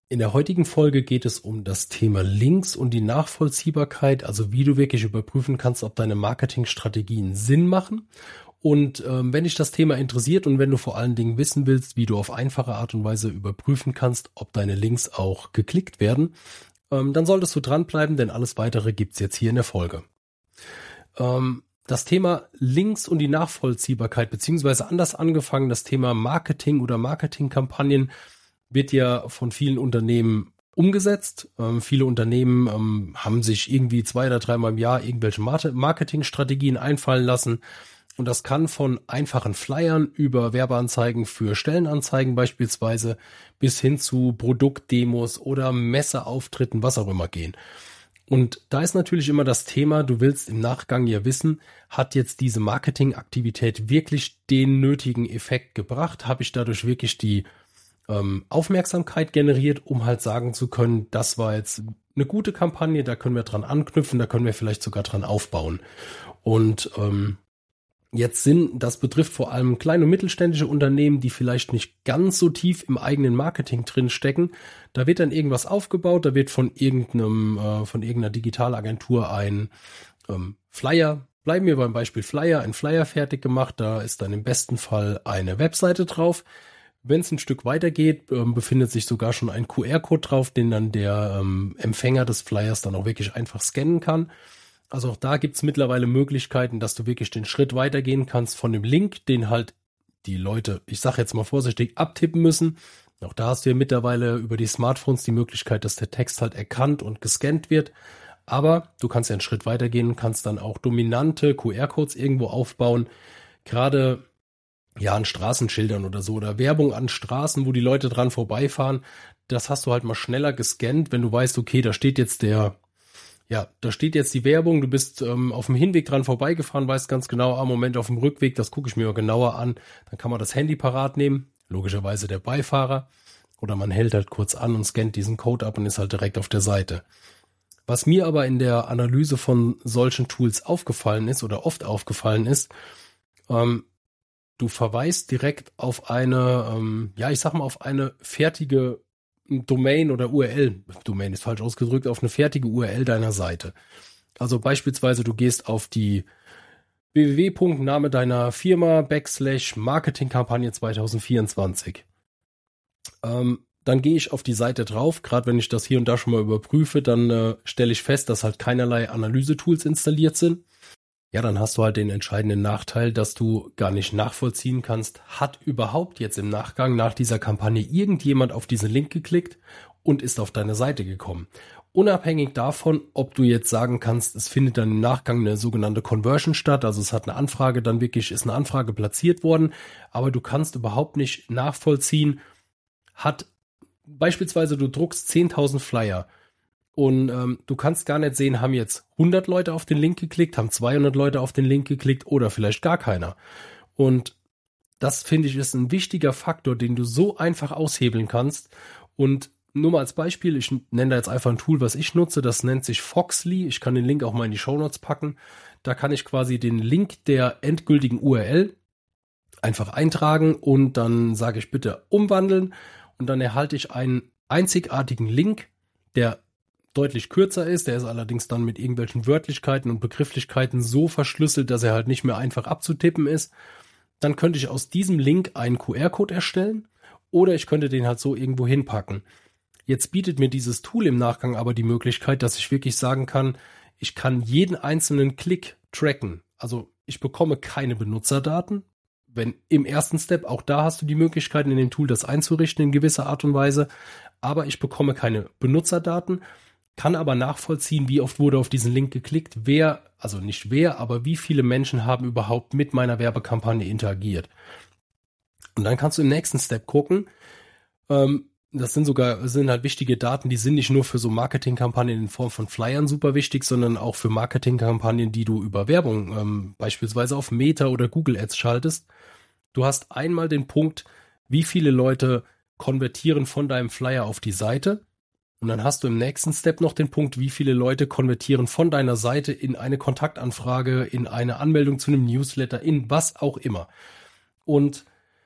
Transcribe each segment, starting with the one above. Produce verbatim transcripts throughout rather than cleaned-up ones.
In der heutigen Folge geht es um das Thema Links und die Nachvollziehbarkeit, also wie du wirklich überprüfen kannst, ob deine Marketingstrategien Sinn machen. Und ähm, wenn dich das Thema interessiert und wenn du vor allen Dingen wissen willst, wie du auf einfache Art und Weise überprüfen kannst, ob deine Links auch geklickt werden, ähm, dann solltest du dranbleiben, denn alles Weitere gibt's jetzt hier in der Folge. Ähm, das Thema Links und die Nachvollziehbarkeit, beziehungsweise anders angefangen, das Thema Marketing oder Marketingkampagnen wird ja von vielen Unternehmen umgesetzt. Ähm, viele Unternehmen ähm, haben sich irgendwie zwei oder dreimal im Jahr irgendwelche Marketingstrategien einfallen lassen. Und das kann von einfachen Flyern über Werbeanzeigen für Stellenanzeigen beispielsweise bis hin zu Produktdemos oder Messeauftritten, was auch immer gehen. Und da ist natürlich immer das Thema, du willst im Nachgang ja wissen, hat jetzt diese Marketingaktivität wirklich den nötigen Effekt gebracht? Habe ich dadurch wirklich die ähm, Aufmerksamkeit generiert, um halt sagen zu können, das war jetzt eine gute Kampagne, da können wir dran anknüpfen, da können wir vielleicht sogar dran aufbauen. Und ähm, Jetzt sind, das betrifft vor allem kleine und mittelständische Unternehmen, die vielleicht nicht ganz so tief im eigenen Marketing drin stecken. Da wird dann irgendwas aufgebaut, da wird von irgendeinem, äh, von irgendeiner Digitalagentur ein ähm, Flyer, bleiben wir beim Beispiel Flyer, ein Flyer fertig gemacht. Da ist dann im besten Fall eine Webseite drauf. Wenn es ein Stück weiter geht, ähm, befindet sich sogar schon ein Q R-Code drauf, den dann der ähm, Empfänger des Flyers dann auch wirklich einfach scannen kann. Also auch da gibt's mittlerweile Möglichkeiten, dass du wirklich den Schritt weitergehen kannst von dem Link, den halt die Leute, ich sage jetzt mal vorsichtig, abtippen müssen. Auch da hast du ja mittlerweile über die Smartphones die Möglichkeit, dass der Text halt erkannt und gescannt wird. Aber du kannst ja einen Schritt weitergehen und kannst dann auch dominante Q R-Codes irgendwo aufbauen. Gerade ja an Straßenschildern oder so oder Werbung an Straßen, wo die Leute dran vorbeifahren. Das hast du halt mal schneller gescannt, wenn du weißt, okay, da steht jetzt der Ja, da steht jetzt die Werbung, du bist ähm, auf dem Hinweg dran vorbeigefahren, weißt ganz genau, ah, Moment, auf dem Rückweg, das gucke ich mir mal genauer an. Dann kann man das Handy parat nehmen, logischerweise der Beifahrer. Oder man hält halt kurz an und scannt diesen Code ab und ist halt direkt auf der Seite. Was mir aber in der Analyse von solchen Tools aufgefallen ist oder oft aufgefallen ist, ähm, du verweist direkt auf eine, ähm, ja, ich sag mal, auf eine fertige Domain oder U R L, Domain ist falsch ausgedrückt, auf eine fertige U R L deiner Seite. Also beispielsweise du gehst auf die w w w Punkt Name deiner Firma Backslash Marketingkampagne zwanzig vierundzwanzig. Ähm, dann gehe ich auf die Seite drauf, gerade wenn ich das hier und da schon mal überprüfe, dann äh, stelle ich fest, dass halt keinerlei Analysetools installiert sind. Ja, dann hast du halt den entscheidenden Nachteil, dass du gar nicht nachvollziehen kannst, hat überhaupt jetzt im Nachgang nach dieser Kampagne irgendjemand auf diesen Link geklickt und ist auf deine Seite gekommen. Unabhängig davon, ob du jetzt sagen kannst, es findet dann im Nachgang eine sogenannte Conversion statt, also es hat eine Anfrage, dann wirklich ist eine Anfrage platziert worden, aber du kannst überhaupt nicht nachvollziehen, hat beispielsweise du druckst zehntausend Flyer, und ähm, du kannst gar nicht sehen, haben jetzt hundert Leute auf den Link geklickt, haben zweihundert Leute auf den Link geklickt oder vielleicht gar keiner. Und das, finde ich, ist ein wichtiger Faktor, den du so einfach aushebeln kannst. Und nur mal als Beispiel, ich nenne da jetzt einfach ein Tool, was ich nutze, das nennt sich Foxly. Ich kann den Link auch mal in die Shownotes packen. Da kann ich quasi den Link der endgültigen U R L einfach eintragen und dann sage ich bitte umwandeln und dann erhalte ich einen einzigartigen Link, der deutlich kürzer ist, der ist allerdings dann mit irgendwelchen Wörtlichkeiten und Begrifflichkeiten so verschlüsselt, dass er halt nicht mehr einfach abzutippen ist. Dann könnte ich aus diesem Link einen Q R-Code erstellen oder ich könnte den halt so irgendwo hinpacken. Jetzt bietet mir dieses Tool im Nachgang aber die Möglichkeit, dass ich wirklich sagen kann, ich kann jeden einzelnen Klick tracken. Also ich bekomme keine Benutzerdaten. Wenn im ersten Step, auch da hast du die Möglichkeit in dem Tool das einzurichten in gewisser Art und Weise, aber ich bekomme keine Benutzerdaten, kann aber nachvollziehen, wie oft wurde auf diesen Link geklickt, wer, also nicht wer, aber wie viele Menschen haben überhaupt mit meiner Werbekampagne interagiert. Und dann kannst du im nächsten Step gucken, ähm, das sind sogar, das sind halt wichtige Daten, die sind nicht nur für so Marketingkampagnen in Form von Flyern super wichtig, sondern auch für Marketingkampagnen, die du über Werbung, ähm, beispielsweise auf Meta oder Google Ads schaltest. Du hast einmal den Punkt, wie viele Leute konvertieren von deinem Flyer auf die Seite. Und dann hast du im nächsten Step noch den Punkt, wie viele Leute konvertieren von deiner Seite in eine Kontaktanfrage, in eine Anmeldung zu einem Newsletter, in was auch immer. Und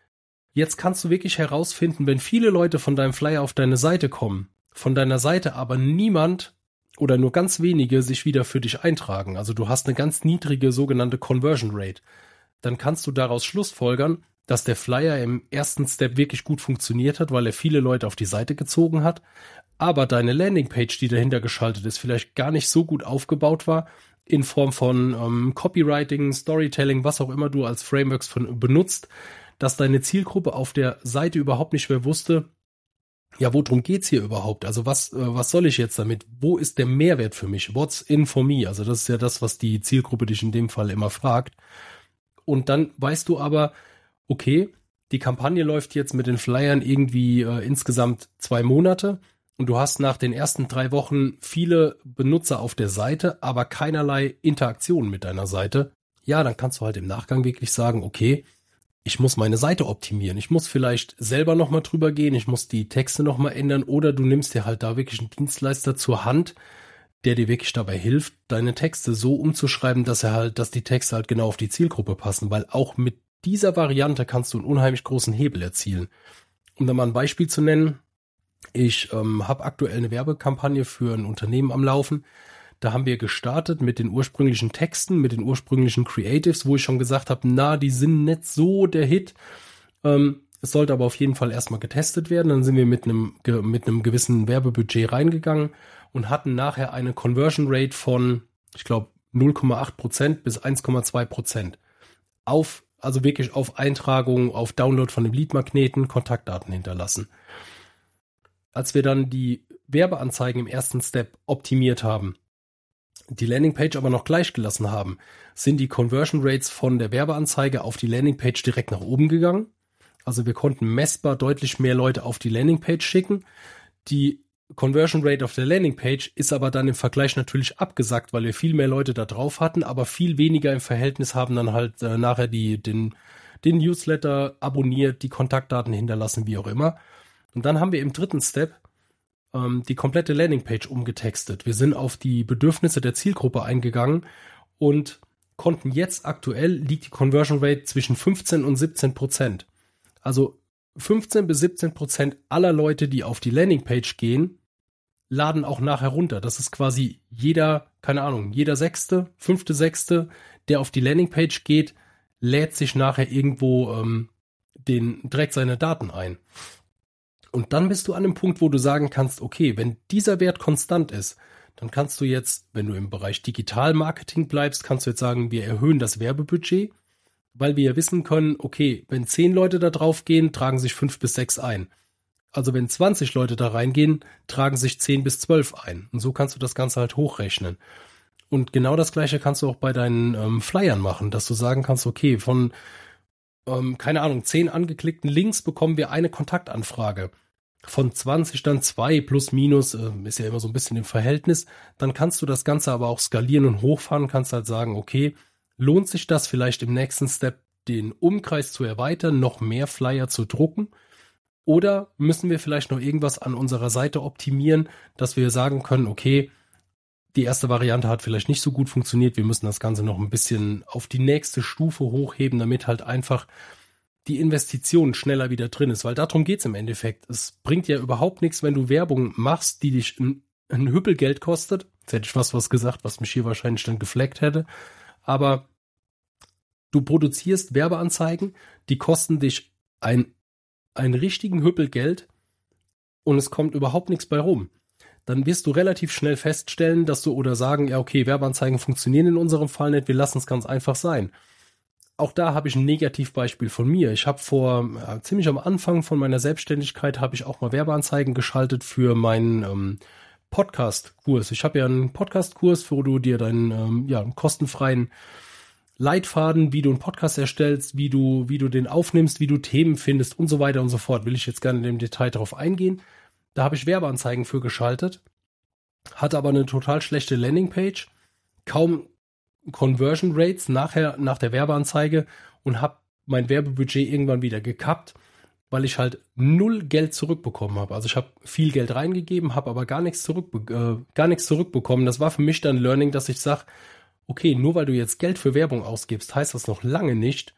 Jetzt kannst du wirklich herausfinden, wenn viele Leute von deinem Flyer auf deine Seite kommen, von deiner Seite aber niemand oder nur ganz wenige sich wieder für dich eintragen, also du hast eine ganz niedrige sogenannte Conversion Rate, dann kannst du daraus schlussfolgern, dass der Flyer im ersten Step wirklich gut funktioniert hat, weil er viele Leute auf die Seite gezogen hat, aber deine Landingpage, die dahinter geschaltet ist, vielleicht gar nicht so gut aufgebaut war, in Form von ähm, Copywriting, Storytelling, was auch immer du als Frameworks von, benutzt, dass deine Zielgruppe auf der Seite überhaupt nicht mehr wusste, ja, worum geht's hier überhaupt? Also was, äh, was soll ich jetzt damit? Wo ist der Mehrwert für mich? What's in for me? Also das ist ja das, was die Zielgruppe dich in dem Fall immer fragt. Und dann weißt du aber, okay, die Kampagne läuft jetzt mit den Flyern irgendwie äh, insgesamt zwei Monate und du hast nach den ersten drei Wochen viele Benutzer auf der Seite, aber keinerlei Interaktion mit deiner Seite. Ja, dann kannst du halt im Nachgang wirklich sagen, okay, ich muss meine Seite optimieren. Ich muss vielleicht selber nochmal drüber gehen, ich muss die Texte nochmal ändern oder du nimmst dir halt da wirklich einen Dienstleister zur Hand, der dir wirklich dabei hilft, deine Texte so umzuschreiben, dass er halt, dass die Texte halt genau auf die Zielgruppe passen, weil auch mit dieser Variante kannst du einen unheimlich großen Hebel erzielen. Um da mal ein Beispiel zu nennen, ich ähm, habe aktuell eine Werbekampagne für ein Unternehmen am Laufen. Da haben wir gestartet mit den ursprünglichen Texten, mit den ursprünglichen Creatives, wo ich schon gesagt habe, na, die sind nicht so der Hit. Ähm, es sollte aber auf jeden Fall erstmal getestet werden. Dann sind wir mit einem, mit einem gewissen Werbebudget reingegangen und hatten nachher eine Conversion Rate von, ich glaube, null Komma acht Prozent bis eins Komma zwei Prozent. Auf, also wirklich auf Eintragung, auf Download von dem Leadmagneten, Kontaktdaten hinterlassen. Als wir dann die Werbeanzeigen im ersten Step optimiert haben, die Landingpage aber noch gleich gelassen haben, sind die Conversion Rates von der Werbeanzeige auf die Landingpage direkt nach oben gegangen. Also wir konnten messbar deutlich mehr Leute auf die Landingpage schicken. Die Conversion Rate auf der Landingpage ist aber dann im Vergleich natürlich abgesackt, weil wir viel mehr Leute da drauf hatten, aber viel weniger im Verhältnis haben dann halt äh, nachher die, den, den Newsletter abonniert, die Kontaktdaten hinterlassen, wie auch immer. Und dann haben wir im dritten Step die komplette Landingpage umgetextet. Wir sind auf die Bedürfnisse der Zielgruppe eingegangen und konnten jetzt aktuell, liegt die Conversion Rate zwischen fünfzehn und siebzehn Prozent. Also fünfzehn bis siebzehn Prozent aller Leute, die auf die Landingpage gehen, laden auch nachher runter. Das ist quasi jeder, keine Ahnung, jeder Sechste, Fünfte, Sechste, der auf die Landingpage geht, lädt sich nachher irgendwo ähm, den, direkt seine Daten ein. Und dann bist du an dem Punkt, wo du sagen kannst, okay, wenn dieser Wert konstant ist, dann kannst du jetzt, wenn du im Bereich Digital-Marketing bleibst, kannst du jetzt sagen, wir erhöhen das Werbebudget, weil wir ja wissen können, okay, wenn zehn Leute da drauf gehen, tragen sich fünf bis sechs ein. Also wenn zwanzig Leute da reingehen, tragen sich zehn bis zwölf ein. Und so kannst du das Ganze halt hochrechnen. Und genau das Gleiche kannst du auch bei deinen ähm, Flyern machen, dass du sagen kannst, okay, von Ähm, keine Ahnung, zehn angeklickten Links bekommen wir eine Kontaktanfrage. Von zwanzig dann zwei plus minus, äh, ist ja immer so ein bisschen im Verhältnis. Dann kannst du das Ganze aber auch skalieren und hochfahren, kannst halt sagen, okay, lohnt sich das vielleicht im nächsten Step, den Umkreis zu erweitern, noch mehr Flyer zu drucken? Oder müssen wir vielleicht noch irgendwas an unserer Seite optimieren, dass wir sagen können, okay, die erste Variante hat vielleicht nicht so gut funktioniert. Wir müssen das Ganze noch ein bisschen auf die nächste Stufe hochheben, damit halt einfach die Investition schneller wieder drin ist. Weil darum geht's im Endeffekt. Es bringt ja überhaupt nichts, wenn du Werbung machst, die dich ein, ein Hüppelgeld kostet. Jetzt hätte ich fast was gesagt, was mich hier wahrscheinlich dann gefleckt hätte. Aber du produzierst Werbeanzeigen, die kosten dich ein, einen richtigen Hüppelgeld und es kommt überhaupt nichts bei rum. Dann wirst du relativ schnell feststellen, dass du oder sagen, ja okay, Werbeanzeigen funktionieren in unserem Fall nicht, wir lassen es ganz einfach sein. Auch da habe ich ein Negativbeispiel von mir. Ich habe vor, ja, ziemlich am Anfang von meiner Selbstständigkeit, habe ich auch mal Werbeanzeigen geschaltet für meinen ähm, Podcast-Kurs. Ich habe ja einen Podcast-Kurs, wo du dir deinen ähm, ja, einen kostenfreien Leitfaden, wie du einen Podcast erstellst, wie du, wie du den aufnimmst, wie du Themen findest und so weiter und so fort. Will ich jetzt gerne im Detail darauf eingehen. Da habe ich Werbeanzeigen für geschaltet, hatte aber eine total schlechte Landingpage, kaum Conversion Rates nachher nach der Werbeanzeige und habe mein Werbebudget irgendwann wieder gekappt, weil ich halt null Geld zurückbekommen habe. Also ich habe viel Geld reingegeben, habe aber gar nichts zurück, äh, gar nichts zurückbekommen. Das war für mich dann Learning, dass ich sage, okay, nur weil du jetzt Geld für Werbung ausgibst, heißt das noch lange nicht,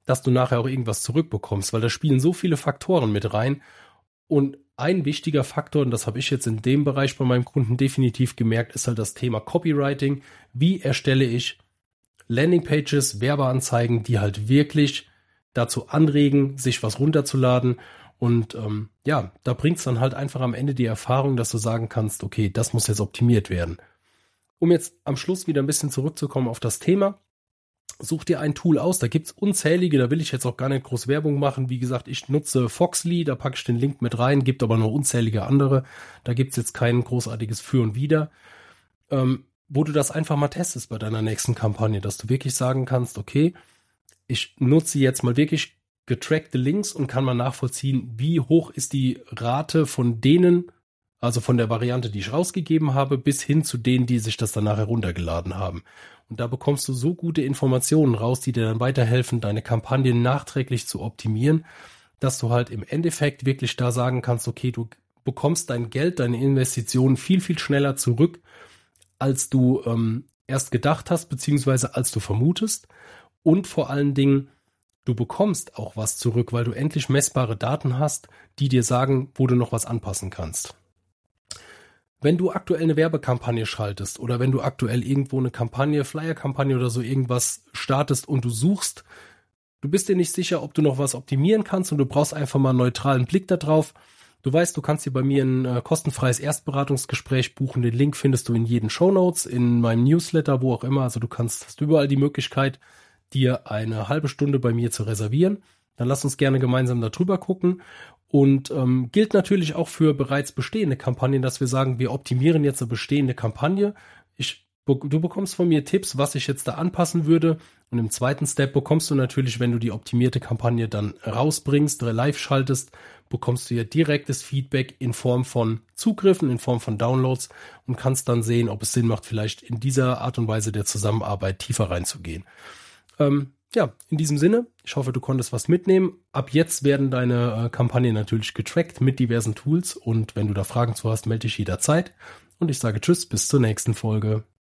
dass du nachher auch irgendwas zurückbekommst, weil da spielen so viele Faktoren mit rein. Und ein wichtiger Faktor, und das habe ich jetzt in dem Bereich bei meinem Kunden definitiv gemerkt, ist halt das Thema Copywriting. Wie erstelle ich Landingpages, Werbeanzeigen, die halt wirklich dazu anregen, sich was runterzuladen. Und ähm, ja, da bringt es dann halt einfach am Ende die Erfahrung, dass du sagen kannst, okay, das muss jetzt optimiert werden. Um jetzt am Schluss wieder ein bisschen zurückzukommen auf das Thema, such dir ein Tool aus, da gibt's unzählige, da will ich jetzt auch gar nicht groß Werbung machen. Wie gesagt, ich nutze Foxly, da packe ich den Link mit rein, gibt aber noch unzählige andere. Da gibt's jetzt kein großartiges Für und Wider, ähm, wo du das einfach mal testest bei deiner nächsten Kampagne, dass du wirklich sagen kannst, okay, ich nutze jetzt mal wirklich getrackte Links und kann mal nachvollziehen, wie hoch ist die Rate von denen, also von der Variante, die ich rausgegeben habe, bis hin zu denen, die sich das danach heruntergeladen haben. Und da bekommst du so gute Informationen raus, die dir dann weiterhelfen, deine Kampagnen nachträglich zu optimieren, dass du halt im Endeffekt wirklich da sagen kannst, okay, du bekommst dein Geld, deine Investitionen viel, viel schneller zurück, als du ähm, erst gedacht hast, beziehungsweise als du vermutest. Und vor allen Dingen, du bekommst auch was zurück, weil du endlich messbare Daten hast, die dir sagen, wo du noch was anpassen kannst. Wenn du aktuell eine Werbekampagne schaltest oder wenn du aktuell irgendwo eine Kampagne, Flyer-Kampagne oder so irgendwas startest und du suchst, du bist dir nicht sicher, ob du noch was optimieren kannst und du brauchst einfach mal einen neutralen Blick da drauf. Du weißt, du kannst dir bei mir ein äh, kostenfreies Erstberatungsgespräch buchen. Den Link findest du in jeden Shownotes, in meinem Newsletter, wo auch immer. Also du kannst, hast überall die Möglichkeit, dir eine halbe Stunde bei mir zu reservieren. Dann lass uns gerne gemeinsam darüber gucken. Und ähm, gilt natürlich auch für bereits bestehende Kampagnen, dass wir sagen, wir optimieren jetzt eine bestehende Kampagne. Ich, du bekommst von mir Tipps, was ich jetzt da anpassen würde. Und im zweiten Step bekommst du natürlich, wenn du die optimierte Kampagne dann rausbringst, live schaltest, bekommst du ja direktes Feedback in Form von Zugriffen, in Form von Downloads und kannst dann sehen, ob es Sinn macht, vielleicht in dieser Art und Weise der Zusammenarbeit tiefer reinzugehen. Ähm, ja, in diesem Sinne, ich hoffe, du konntest was mitnehmen. Ab jetzt werden deine äh, Kampagnen natürlich getrackt mit diversen Tools und wenn du da Fragen zu hast, melde dich jederzeit. Und ich sage Tschüss, bis zur nächsten Folge.